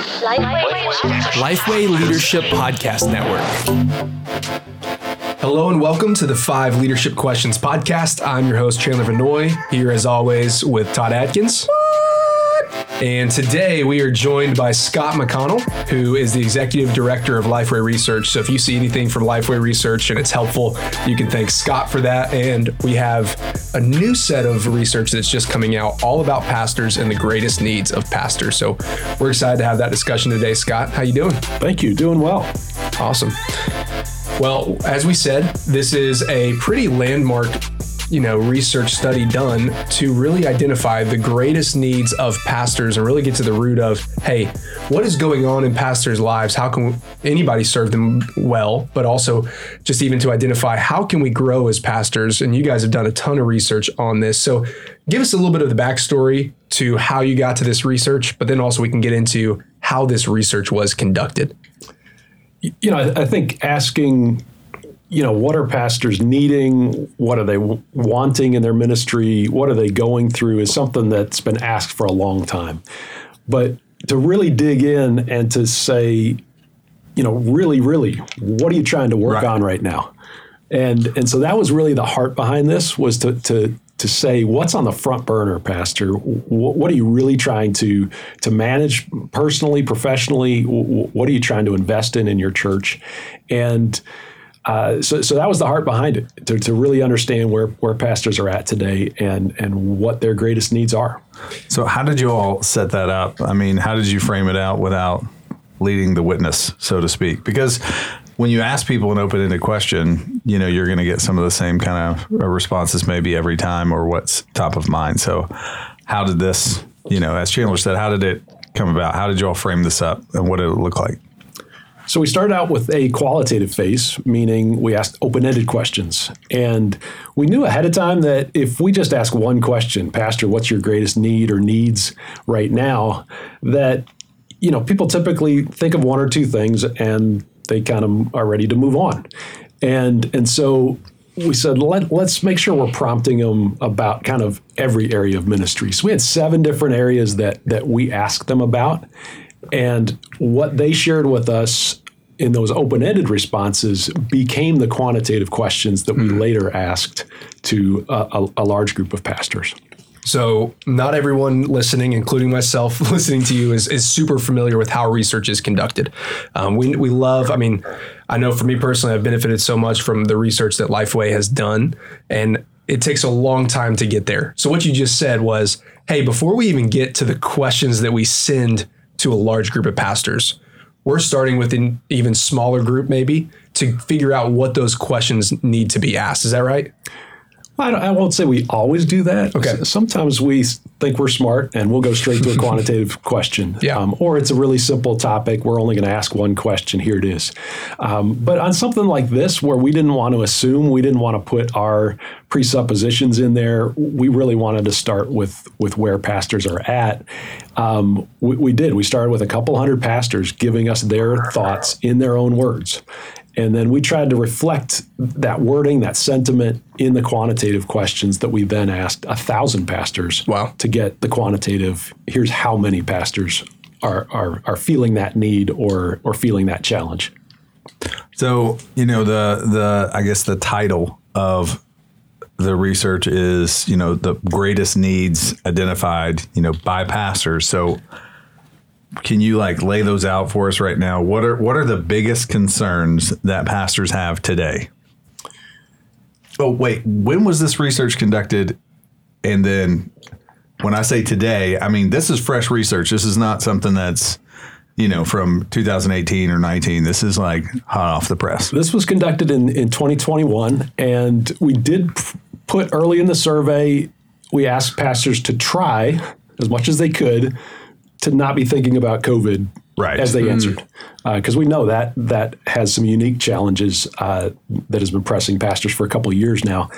Lifeway Leadership Podcast Network. Hello and welcome to the 5 Leadership Questions Podcast. I'm your host, Chandler Vanoy, here as always with Todd Adkins. And today we are joined by Scott McConnell, who is the Executive Director of Lifeway Research. So if you see anything from Lifeway Research and it's helpful, you can thank Scott for that. And we have a new set of research that's just coming out all about pastors and the greatest needs of pastors. So we're excited to have that discussion today. Scott, how you doing? Thank you. Doing well. Awesome. Well, as we said, this is a pretty landmark research study done to really identify the greatest needs of pastors and really get to the root of, hey, what is going on in pastors' lives? How can anybody serve them well? But also just even to identify how can we grow as pastors? And you guys have done a ton of research on this. So give us a little bit of the backstory to how you got to this research, but then also we can get into how this research was conducted. I think asking, what are pastors needing? What are they wanting in their ministry? What are they going through is something that's been asked for a long time. But to really dig in and to say, really, what are you trying to work on right now? And so that was really the heart behind this, was to say, what's on the front burner, Pastor? What are you really trying to manage personally, professionally? What are you trying to invest in your church? And so that was the heart behind it, to really understand where pastors are at today and what their greatest needs are. So how did you all set that up? I mean, how did you frame it out without leading the witness, so to speak? Because when you ask people an open-ended question, you're going to get some of the same kind of responses maybe every time, or what's top of mind. So how did this, as Chandler said, how did it come about? How did you all frame this up, and what did it look like? So we started out with a qualitative phase, meaning we asked open-ended questions. And we knew ahead of time that if we just ask one question, Pastor, what's your greatest need or needs right now, that, people typically think of one or two things and they kind of are ready to move on. And so we said, let's make sure we're prompting them about kind of every area of ministry. So we had 7 different areas that we asked them about. And what they shared with us in those open-ended responses became the quantitative questions that we later asked to a large group of pastors. So not everyone listening, including myself listening to you, is super familiar with how research is conducted. We love, I know for me personally, I've benefited so much from the research that Lifeway has done, and it takes a long time to get there. So what you just said was, hey, before we even get to the questions that we send to a large group of pastors, we're starting with an even smaller group maybe to figure out what those questions need to be asked. Is that right? I won't say we always do that. Okay. Sometimes we think we're smart and we'll go straight to a quantitative question. Yeah. Or it's a really simple topic. We're only going to ask one question. Here it is. But on something like this, where we didn't want to assume, we didn't want to put our presuppositions in there, we really wanted to start with where pastors are at. We did. We started with a couple hundred pastors giving us their thoughts in their own words. And then we tried to reflect that wording, that sentiment in the quantitative questions that we then asked 1,000 pastors. Wow. To get the quantitative, here's how many pastors are feeling that need or feeling that challenge. So, I guess the title of the research is, the greatest needs identified, by pastors. So can you lay those out for us right now? What are the biggest concerns that pastors have today? Oh, wait, when was this research conducted? And then when I say today, this is fresh research. This is not something that's, from 2018 or 19. This is hot off the press. This was conducted in 2021, and we did put early in the survey, we asked pastors to try as much as they could to not be thinking about COVID as they answered. Because we know that has some unique challenges that has been pressing pastors for a couple of years now.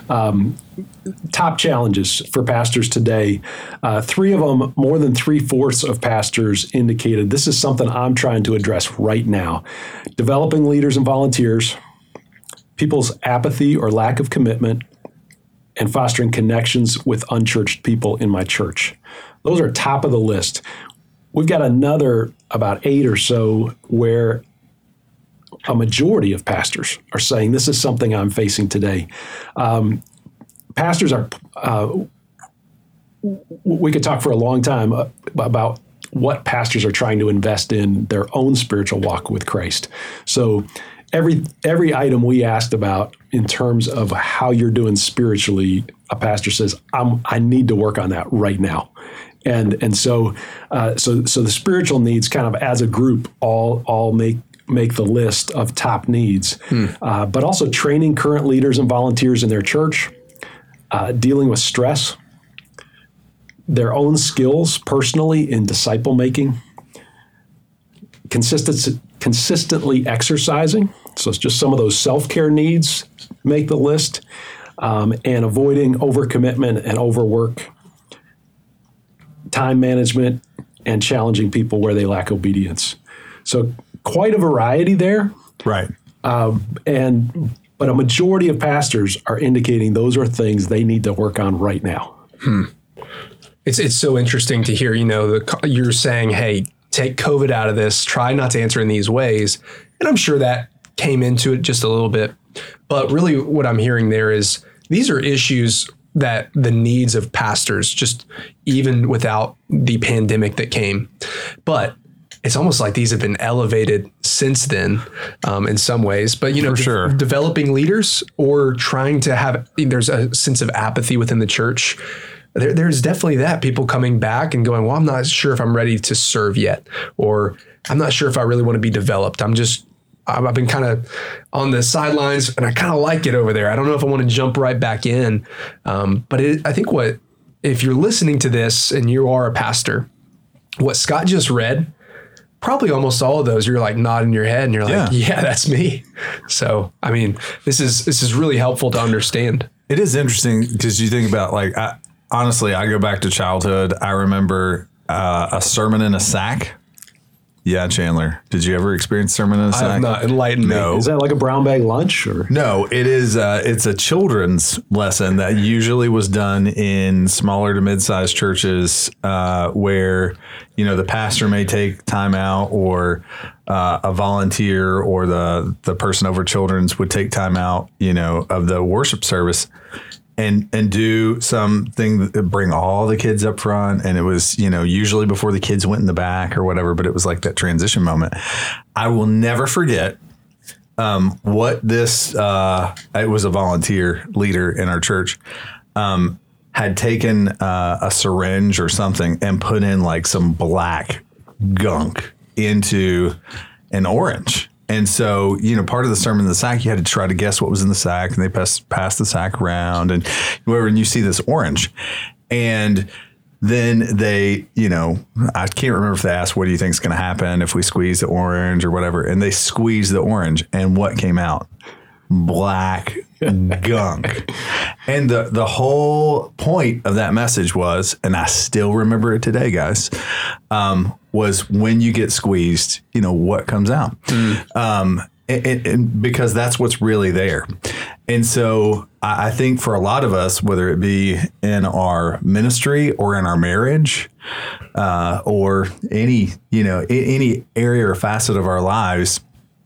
Top challenges for pastors today, 3 of them, more than 3/4 of pastors indicated this is something I'm trying to address right now. Developing leaders and volunteers, people's apathy or lack of commitment, and fostering connections with unchurched people in my church. Those are top of the list. we've got another about 8 or so where a majority of pastors are saying, this is something I'm facing today. Pastors are, we could talk for a long time about what pastors are trying to invest in their own spiritual walk with Christ. So every item we asked about in terms of how you're doing spiritually, a pastor says, I need to work on that right now. And so the spiritual needs kind of as a group all make the list of top needs, but also training current leaders and volunteers in their church, dealing with stress, their own skills personally in disciple making, consistently exercising. So it's just some of those self-care needs make the list, and avoiding overcommitment and overwork, time management, and challenging people where they lack obedience. So quite a variety there. Right. But a majority of pastors are indicating those are things they need to work on right now. It's so interesting to hear, you're saying, hey, take COVID out of this, try not to answer in these ways. And I'm sure that came into it just a little bit. But really what I'm hearing there is these are issues that the needs of pastors, just even without the pandemic that came. But it's almost like these have been elevated since then in some ways. But, For sure. Developing leaders or trying to have, there's a sense of apathy within the church. There's definitely that, people coming back and going, well, I'm not sure if I'm ready to serve yet, or I'm not sure if I really want to be developed. I've been kind of on the sidelines and I kind of like it over there. I don't know if I want to jump right back in. But I think if you're listening to this and you are a pastor, what Scott just read, probably almost all of those, you're like nodding your head and you're like, yeah, that's me. So, I mean, this is really helpful to understand. It is interesting because you think about honestly, I go back to childhood. I remember a sermon in a sack. Yeah, Chandler. Did you ever experience sermon in a sack? I have not. Enlighten me. Is that like a brown bag lunch? Or? No, it is. It's a children's lesson that usually was done in smaller to mid-sized churches where, the pastor may take time out, or a volunteer or the person over children's would take time out, of the worship service and do something that bring all the kids up front. And it was, usually before the kids went in the back or whatever, but it was like that transition moment. I will never forget what this, it was a volunteer leader in our church, had taken a syringe or something and put in like some black gunk into an orange. And so, part of the sermon in the sack, you had to try to guess what was in the sack, and they passed the sack around, and you see this orange. And then they, I can't remember if they asked, what do you think is going to happen if we squeeze the orange or whatever? And they squeezed the orange, and what came out? Black gunk. And the whole point of that message was, and I still remember it today, guys, was when you get squeezed, what comes out. And because that's what's really there. And so I think for a lot of us, whether it be in our ministry or in our marriage, or any area or facet of our lives,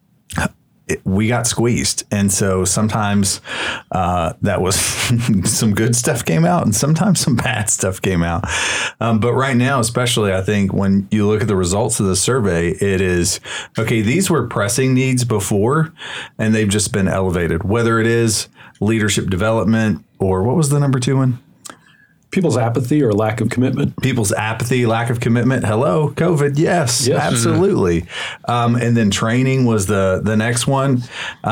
we got squeezed. And so sometimes that was some good stuff came out, and sometimes some bad stuff came out. But right now, especially, I think when you look at the results of the survey, it is, okay, these were pressing needs before, and they've just been elevated, whether it is leadership development, or what was the number 2 one? People's apathy or lack of commitment. People's apathy, lack of commitment. Hello, COVID. Yes. Absolutely. And then training was the next one.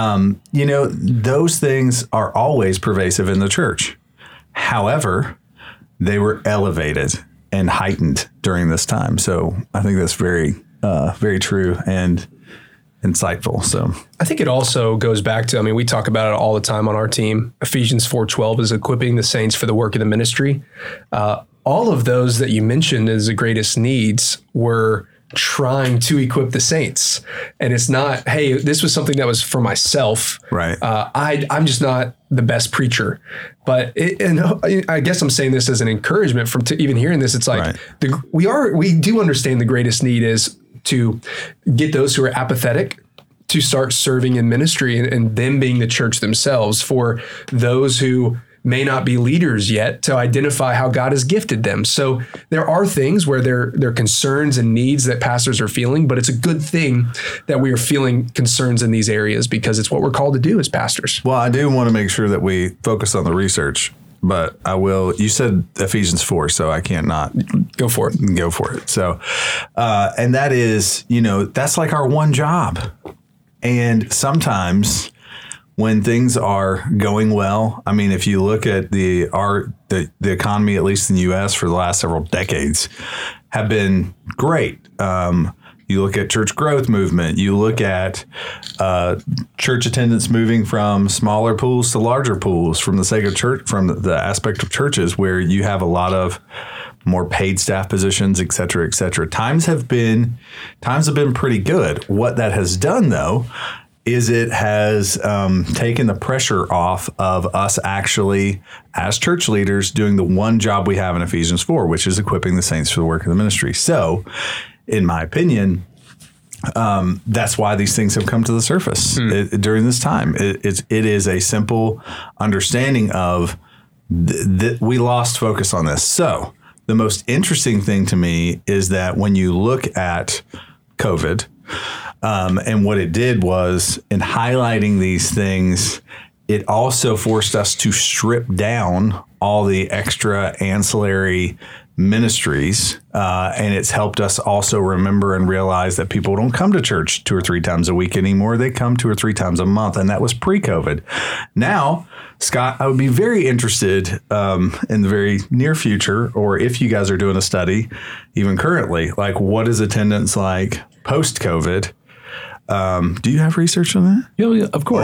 Those things are always pervasive in the church. However, they were elevated and heightened during this time. So I think that's very, very true and insightful. So I think it also goes back to, we talk about it all the time on our team. Ephesians 4:12 is equipping the saints for the work of the ministry. All of those that you mentioned as the greatest needs were trying to equip the saints. And it's not, hey, this was something that was for myself. Right. I'm just not the best preacher. But and I guess I'm saying this as an encouragement from to even hearing this. It's like we do understand the greatest need is to get those who are apathetic to start serving in ministry and them being the church themselves, for those who may not be leaders yet to identify how God has gifted them. So there are things where there are concerns and needs that pastors are feeling, but it's a good thing that we are feeling concerns in these areas because it's what we're called to do as pastors. Well, I do want to make sure that we focus on the research, but I will. You said Ephesians 4, so I can't not go for it. Go for it. So, and that is, that's like our one job. And sometimes when things are going well, I mean, if you look at the economy, at least in the U.S. for the last several decades, have been great. You look at church growth movement. You look at church attendance moving from smaller pools to larger pools from the sake of church, from the aspect of churches where you have a lot of more paid staff positions, et cetera, et cetera. Times have been pretty good. What that has done, though, is it has taken the pressure off of us actually, as church leaders, doing the one job we have in Ephesians 4, which is equipping the saints for the work of the ministry. So, in my opinion, that's why these things have come to the surface during this time. It is a simple understanding of that we lost focus on this. So, the most interesting thing to me is that when you look at COVID, and what it did was, in highlighting these things, it also forced us to strip down all the extra ancillary ministries. And it's helped us also remember and realize that people don't come to church 2 or 3 times a week anymore. They come 2 or 3 times a month. And that was pre-COVID. Now, Scott, I would be very interested in the very near future, or if you guys are doing a study, even currently, like what is attendance like post-COVID? Do you have research on that? Yeah, of course.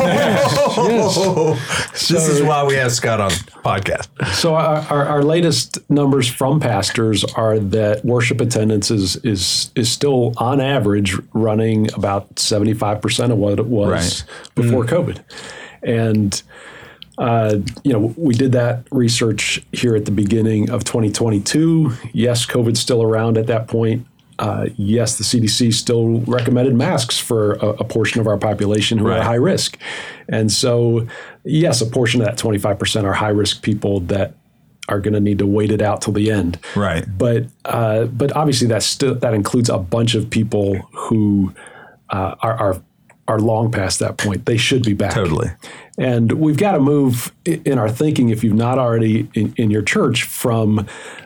Yes. This is why we have Scott on the podcast. So our latest numbers from pastors are that worship attendance is still on average running about 75% of what it was before COVID. And we did that research here at the beginning of 2022. Yes, COVID's still around at that point. Yes, the CDC still recommended masks for a portion of our population who are high risk. And so, yes, a portion of that 25% are high risk people that are going to need to wait it out till the end. Right. But obviously that includes a bunch of people who are long past that point. They should be back. Totally. And we've got to move in our thinking, if you've not already in your church, from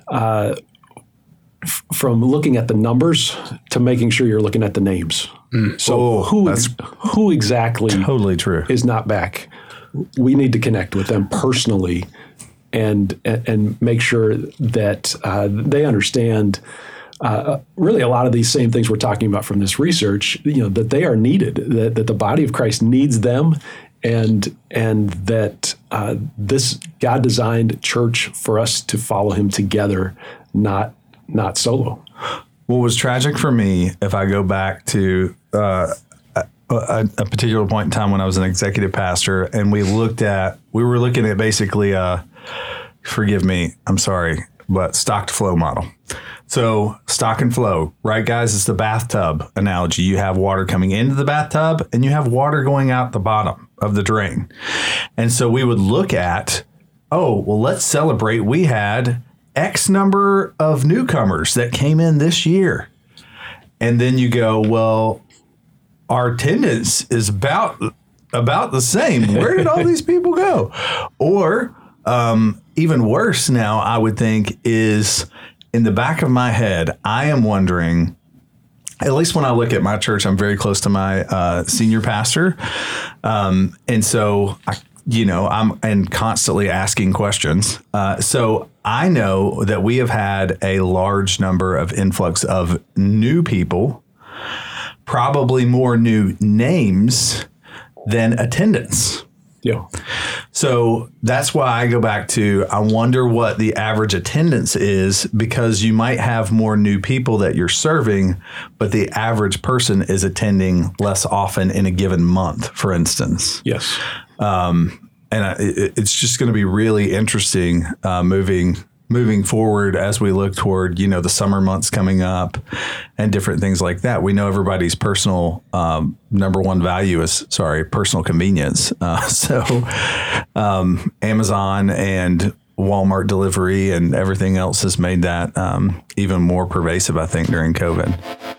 looking at the numbers to making sure you're looking at the names. So who exactly totally true is not back? We need to connect with them personally and make sure that they understand really a lot of these same things we're talking about from this research, that they are needed, that the body of Christ needs them, and that this God designed church for us to follow him together, not solo. What was tragic for me, if I go back to a particular point in time when I was an executive pastor, and we were looking at basically forgive me, I'm sorry, but stock to flow model. So stock and flow, right, guys? It's the bathtub analogy. You have water coming into the bathtub and you have water going out the bottom of the drain. And so we would look at, let's celebrate. We had X number of newcomers that came in this year. And then you go, well, our attendance is about the same. Where did all these people go? Or even worse now, I would think, is in the back of my head, I am wondering, at least when I look at my church, I'm very close to my senior pastor. And so I'm constantly asking questions. So I know that we have had a large number of influx of new people, probably more new names than attendance. Yeah. So that's why I go back to, I wonder what the average attendance is, because you might have more new people that you're serving, but the average person is attending less often in a given month, for instance. Yes. It's just going to be really interesting moving forward as we look toward, the summer months coming up and different things like that. We know everybody's personal number one value is, personal convenience. So Amazon and Walmart delivery and everything else has made that even more pervasive, I think, during COVID.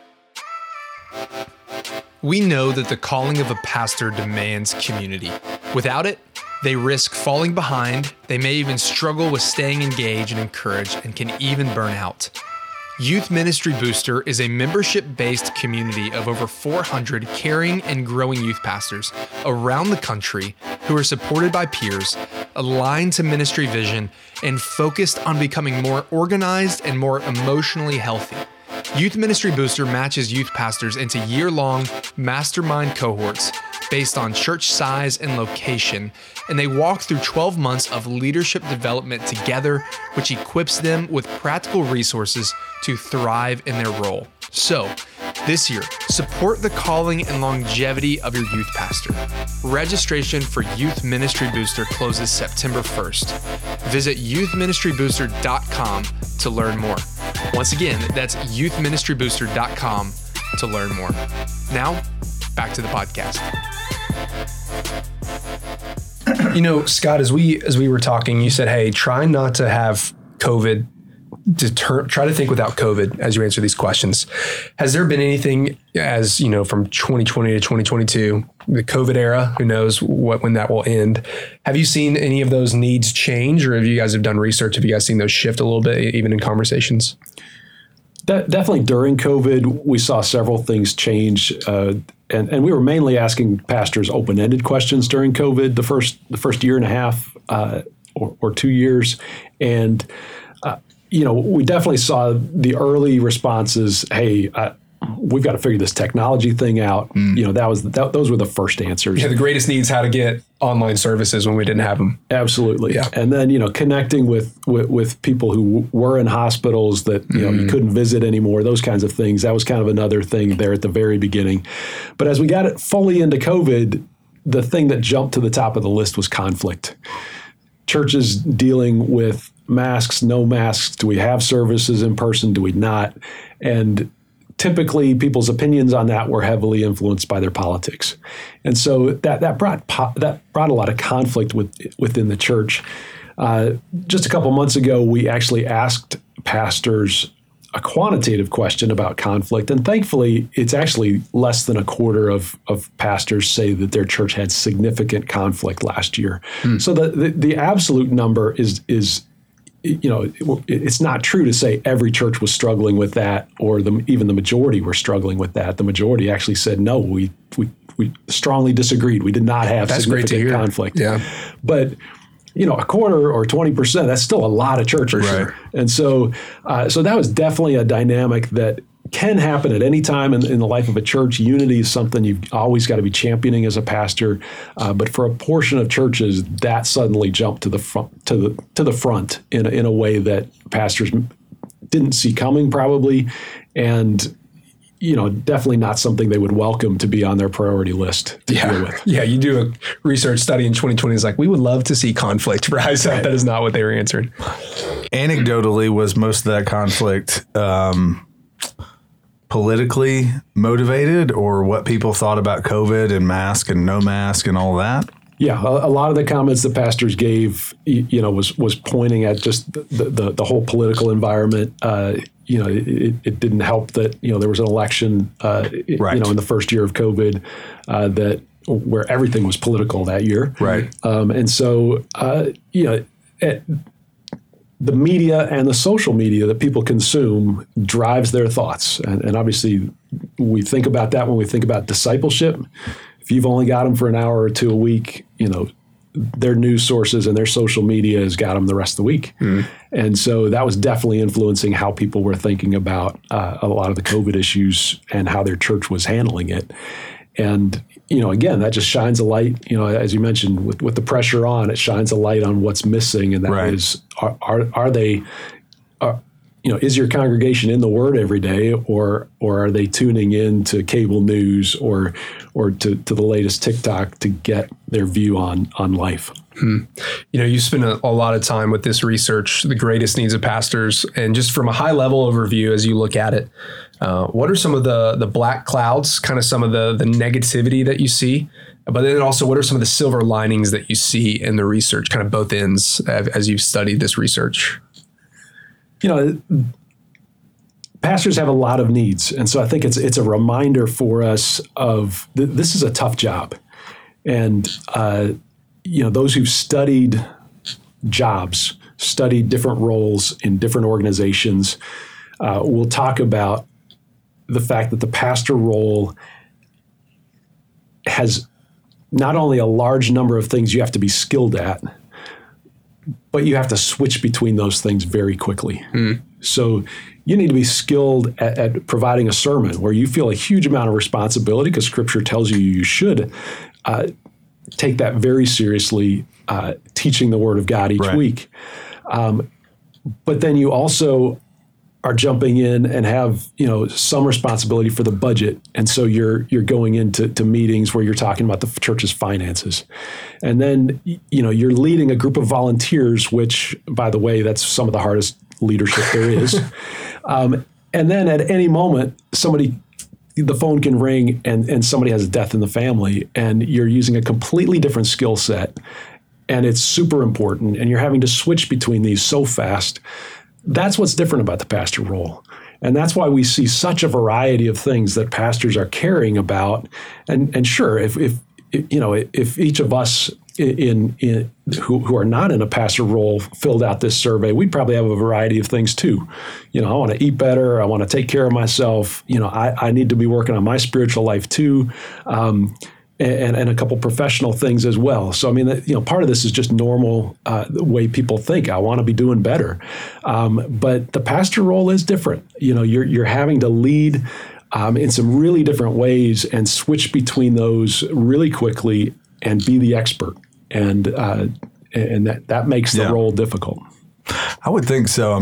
We know that the calling of a pastor demands community. Without it, they risk falling behind, they may even struggle with staying engaged and encouraged, and can even burn out. Youth Ministry Booster is a membership-based community of over 400 caring and growing youth pastors around the country who are supported by peers, aligned to ministry vision, and focused on becoming more organized and more emotionally healthy. Youth Ministry Booster matches youth pastors into year-long mastermind cohorts based on church size and location, and they walk through 12 months of leadership development together, which equips them with practical resources to thrive in their role. So, this year, support the calling and longevity of your youth pastor. Registration for Youth Ministry Booster closes September 1st. Visit youthministrybooster.com to learn more. Once again, that's youthministrybooster.com to learn more. Now, back to the podcast. Scott, as we were talking, you said, hey, try not to have COVID, try to think without COVID as you answer these questions. Has there been anything, as from 2020 to 2022, the COVID era, who knows when that will end? Have you seen any of those needs change, or have you guys done research? Have you guys seen those shift a little bit, even in conversations? Definitely during COVID, we saw several things change. And we were mainly asking pastors open-ended questions during COVID, the first year and a half or 2 years. And, we definitely saw the early responses, hey, we've got to figure this technology thing out. Those were the first answers. Yeah, the greatest needs, how to get online services when we didn't have them. Absolutely. Yeah. And then, connecting with people who were in hospitals that, you couldn't visit anymore, those kinds of things. That was kind of another thing there at the very beginning. But as we got it fully into COVID, the thing that jumped to the top of the list was conflict. Churches dealing with masks, no masks. Do we have services in person? Do we not? And typically people's opinions on that were heavily influenced by their politics. And so that brought a lot of conflict within the church. Just a couple months ago, we actually asked pastors a quantitative question about conflict. And thankfully, it's actually less than a quarter of pastors say that their church had significant conflict last year. So the absolute number is it's not true to say every church was struggling with that, or even the majority were struggling with that. The majority actually said, no, we strongly disagreed. We did not have significant conflict. Yeah. But, a quarter or 20%, that's still a lot of churches. Right. And so that was definitely a dynamic that can happen at any time in the life of a church. Unity is something you've always got to be championing as a pastor. But for a portion of churches, that suddenly jumped to the front in a way that pastors didn't see coming, probably, and definitely not something they would welcome to be on their priority list to deal with. Yeah, you do a research study in 2020. It's like, we would love to see conflict rise up. That is not what they were answering. Anecdotally, was most of that conflict politically motivated, or what people thought about COVID and mask and no mask and all that? Yeah, a lot of the comments the pastors gave, was pointing at just the whole political environment. It didn't help that there was an election, right. In the first year of COVID, where everything was political that year. Right. And so, the media and the social media that people consume drives their thoughts. And obviously, we think about that when we think about discipleship. If you've only got them for an hour or two a week, their news sources and their social media has got them the rest of the week. And so that was definitely influencing how people were thinking about a lot of the COVID issues and how their church was handling it. And, again, that just shines a light, as you mentioned, with the pressure on, it shines a light on what's missing. And that is, are they, is your congregation in the Word every day, or are they tuning in to cable news or to the latest TikTok to get their view on life? You spend a lot of time with this research, the greatest needs of pastors, and just from a high level overview, as you look at it, what are some of the black clouds, kind of some of the negativity that you see, but then also what are some of the silver linings that you see in the research, kind of both ends as you've studied this research? Pastors have a lot of needs, and so I think it's a reminder for us of this is a tough job, and those who've studied jobs, studied different roles in different organizations, will talk about the fact that the pastor role has not only a large number of things you have to be skilled at, but you have to switch between those things very quickly. So you need to be skilled at providing a sermon where you feel a huge amount of responsibility because Scripture tells you should take that very seriously, teaching the Word of God each week. But then you also are jumping in and have some responsibility for the budget, and so you're going into meetings where you're talking about the church's finances, and then you're leading a group of volunteers, which, by the way, that's some of the hardest leadership there is. And then at any moment, the phone can ring and somebody has a death in the family, and you're using a completely different skill set, and it's super important, and you're having to switch between these so fast. That's what's different about the pastor role. And that's why we see such a variety of things that pastors are caring about. And sure, if each of us who are not in a pastor role filled out this survey, we'd probably have a variety of things too. I want to eat better. I want to take care of myself. I need to be working on my spiritual life too. And a couple professional things as well. So, part of this is just normal the way people think. I want to be doing better. But the pastor role is different. You're having to lead in some really different ways and switch between those really quickly and be the expert. And that makes the role difficult. I would think so.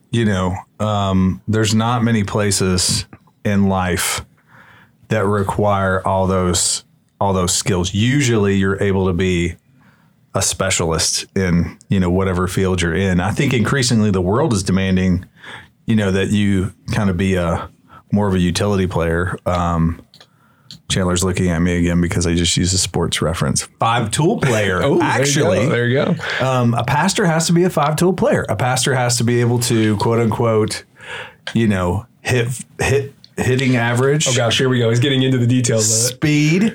There's not many places in life that require all those skills. Usually you're able to be a specialist in, whatever field you're in. I think increasingly the world is demanding, that you kind of be more of a utility player. Chandler's looking at me again because I just used a sports reference. 5-tool player. Actually, there you go. A pastor has to be a 5-tool player. A pastor has to be able to, quote unquote, hitting average. Oh gosh, here we go. He's getting into the details of it. Speed.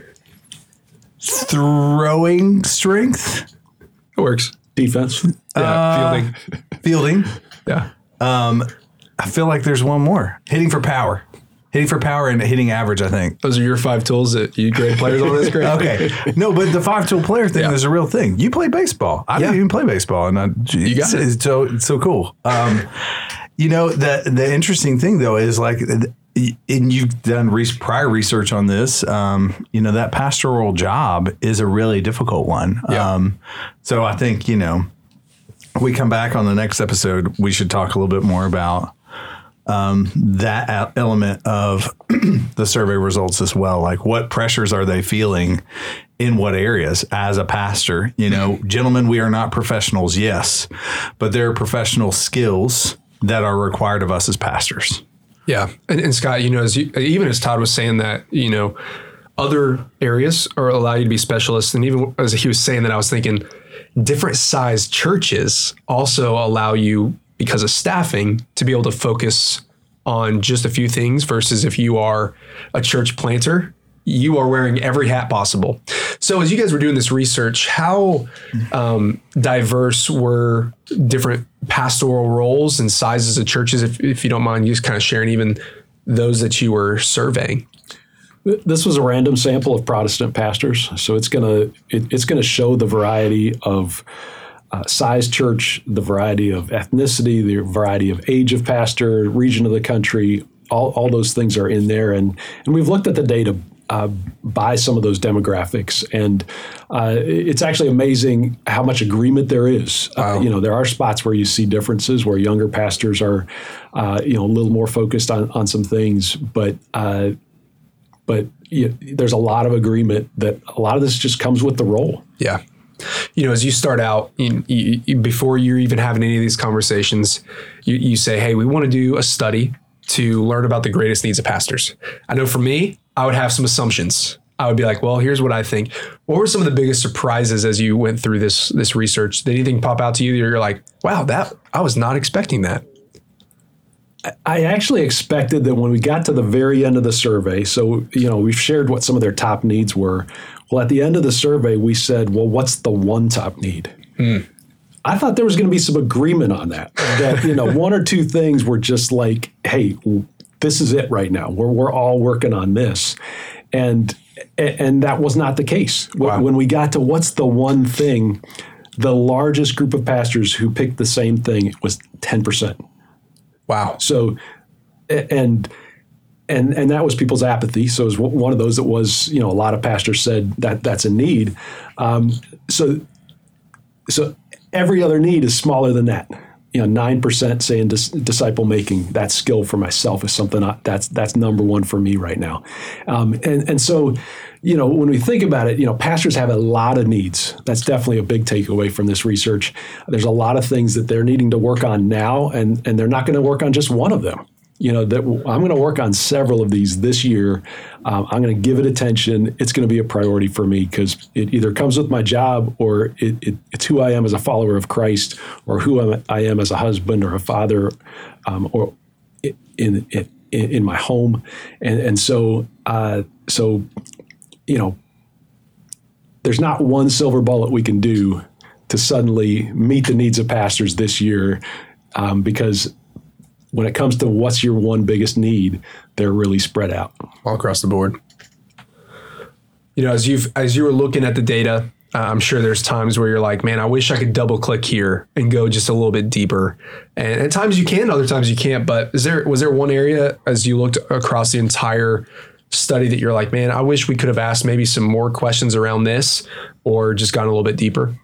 Throwing strength. It works. Defense. Yeah. Fielding. Yeah. I feel like there's one more. Hitting for power and hitting average, I think. Those are your 5 tools that you grade players on this grade? Okay. No, but the 5-tool player thing is a real thing. You play baseball. I didn't even play baseball. And you got it. It's so cool. The interesting thing, though, is and you've done prior research on this, that pastoral job is a really difficult one. Yeah. So I think, we come back on the next episode, we should talk a little bit more about that element of the survey results as well. Like, what pressures are they feeling in what areas as a pastor? Gentlemen, we are not professionals, yes, but there are professional skills that are required of us as pastors. Yeah. And Scott, even as Todd was saying that, other areas allow you to be specialists. And even as he was saying that, I was thinking different sized churches also allow you, because of staffing, to be able to focus on just a few things versus if you are a church planter, you are wearing every hat possible. So as you guys were doing this research, how diverse were different pastoral roles and sizes of churches, if you don't mind just kind of sharing even those that you were surveying? This was a random sample of Protestant pastors, so it's gonna show the variety of size church, the variety of ethnicity, the variety of age of pastor, region of the country. All those things are in there, and we've looked at the data by some of those demographics. And it's actually amazing how much agreement there is. There are spots where you see differences, where younger pastors are, a little more focused on some things, but there's a lot of agreement that a lot of this just comes with the role. Yeah. As you start out, before you're even having any of these conversations, you say, hey, we want to do a study to learn about the greatest needs of pastors. I know for me, I would have some assumptions. I would be like, well, here's what I think. What were some of the biggest surprises as you went through this research? Did anything pop out to you that you're like, wow, I was not expecting that? I actually expected that when we got to the very end of the survey, so, we've shared what some of their top needs were. Well, at the end of the survey, we said, well, what's the one top need? I thought there was going to be some agreement on that one or two things were just like, hey, this is it right now. We're all working on this. And that was not the case. Wow. When we got to what's the one thing, the largest group of pastors who picked the same thing was 10%. Wow. So, and that was people's apathy. So it was one of those that was, a lot of pastors said that that's a need. So every other need is smaller than that. 9% saying disciple making, that skill for myself is something that's number one for me right now. And so, when we think about it, pastors have a lot of needs. That's definitely a big takeaway from this research. There's a lot of things that they're needing to work on now, and they're not going to work on just one of them. That I'm going to work on several of these this year. I'm going to give it attention. It's going to be a priority for me because it either comes with my job or it's who I am as a follower of Christ, or who I am as a husband or a father, or in my home. And so there's not one silver bullet we can do to suddenly meet the needs of pastors this year, because when it comes to what's your one biggest need, they're really spread out all across the board. As you were looking at the data, I'm sure there's times where you're like, man, I wish I could double click here and go just a little bit deeper. And at times you can, other times you can't. But was there one area as you looked across the entire study that you're like, man, I wish we could have asked maybe some more questions around this, or just gone a little bit deeper?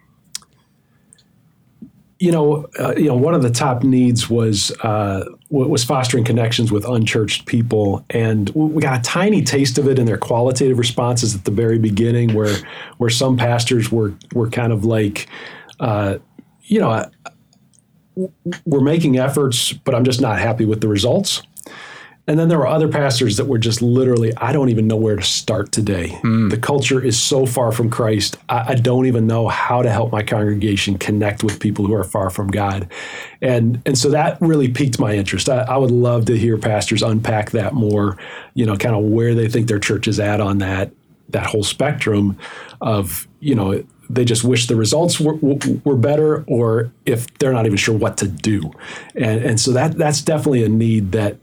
One of the top needs was fostering connections with unchurched people, and we got a tiny taste of it in their qualitative responses at the very beginning, where some pastors were kind of like, we're making efforts, but I'm just not happy with the results. And then there were other pastors that were just literally, I don't even know where to start today. The culture is so far from Christ. I don't even know how to help my congregation connect with people who are far from God. And so that really piqued my interest. I would love to hear pastors unpack that more, kind of where they think their church is at on that whole spectrum of, they just wish the results were better, or if they're not even sure what to do. And so that's definitely a need that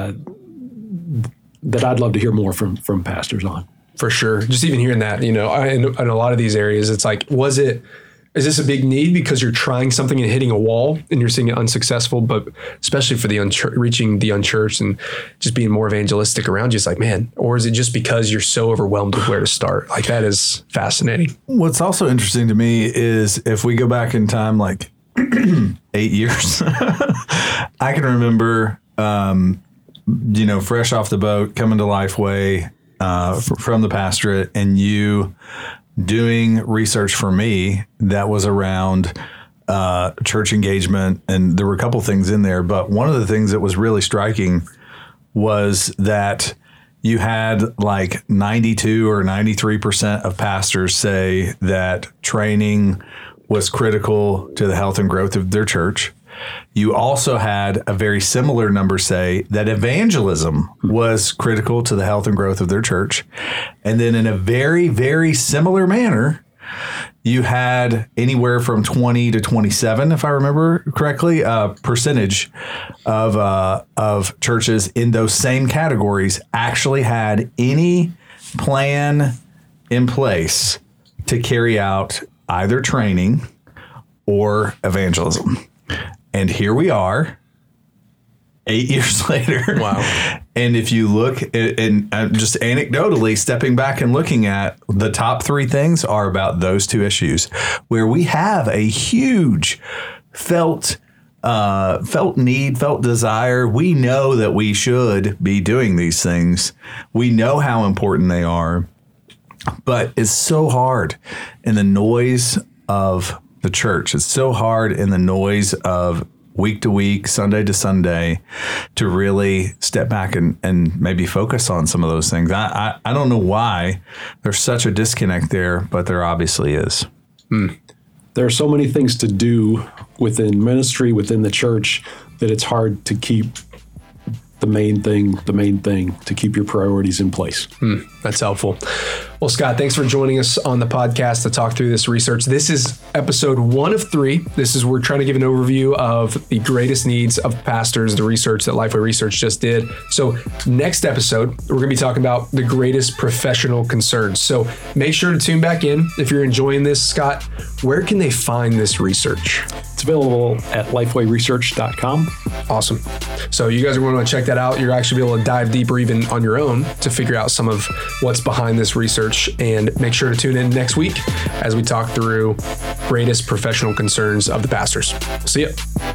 I'd love to hear more from pastors on. For sure. Just even hearing that, in a lot of these areas, it's like, is this a big need because you're trying something and hitting a wall and you're seeing it unsuccessful, but especially for the reaching the unchurched and just being more evangelistic around you, it's like, man, or is it just because you're so overwhelmed with where to start? Like, that is fascinating. What's also interesting to me is if we go back in time, like 8 years, I can remember, fresh off the boat, coming to Lifeway from the pastorate, and you doing research for me that was around church engagement. And there were a couple things in there, but one of the things that was really striking was that you had like 92 or 93% of pastors say that training was critical to the health and growth of their church. You also had a very similar number say that evangelism was critical to the health and growth of their church. And then in a very, very similar manner, you had anywhere from 20 to 27, if I remember correctly, percentage of churches in those same categories actually had any plan in place to carry out either training or evangelism. And here we are 8 years later. Wow. And if you look and just anecdotally stepping back and looking at the top 3 things are about those 2 issues where we have a huge felt need, felt desire. We know that we should be doing these things. We know how important they are, but it's so hard in the noise of the church. It's so hard in the noise of week to week, Sunday to Sunday, to really step back and maybe focus on some of those things. I don't know why there's such a disconnect there, but there obviously is. There are so many things to do within ministry, within the church, that it's hard to keep the main thing, to keep your priorities in place. That's helpful. Well, Scott, thanks for joining us on the podcast to talk through this research. This is episode 1 of 3. We're trying to give an overview of the greatest needs of pastors, the research that Lifeway Research just did. So next episode, we're going to be talking about the greatest professional concerns. So make sure to tune back in. If you're enjoying this, Scott, where can they find this research? It's available at lifewayresearch.com. Awesome. So you guys are going to check that out. You're actually be able to dive deeper even on your own to figure out some of what's behind this research. And make sure to tune in next week as we talk through greatest professional concerns of the pastors. See ya.